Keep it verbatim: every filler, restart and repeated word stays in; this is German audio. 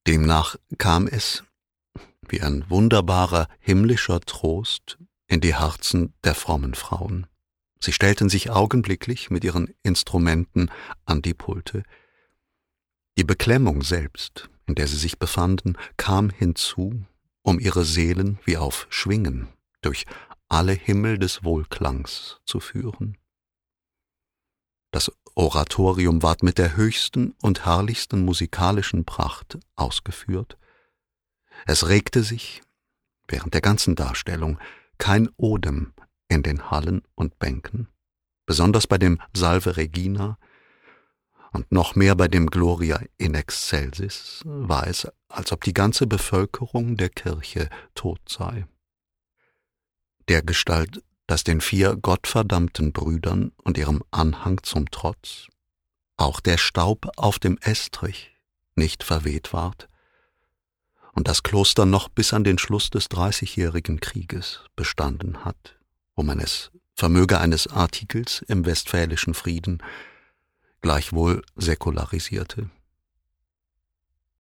Demnach kam es, wie ein wunderbarer himmlischer Trost, in die Herzen der frommen Frauen. Sie stellten sich augenblicklich mit ihren Instrumenten an die Pulte. Die Beklemmung selbst, in der sie sich befanden, kam hinzu, um ihre Seelen wie auf Schwingen durch alle Himmel des Wohlklangs zu führen. Das Oratorium ward mit der höchsten und herrlichsten musikalischen Pracht ausgeführt. Es regte sich, während der ganzen Darstellung, kein Odem in den Hallen und Bänken, besonders bei dem Salve Regina und noch mehr bei dem Gloria in excelsis war es, als ob die ganze Bevölkerung der Kirche tot sei. Dergestalt, dass den vier gottverdammten Brüdern und ihrem Anhang zum Trotz auch der Staub auf dem Estrich nicht verweht ward und das Kloster noch bis an den Schluss des Dreißigjährigen Krieges bestanden hat, wo man es, vermöge eines Artikels im Westfälischen Frieden, gleichwohl säkularisierte.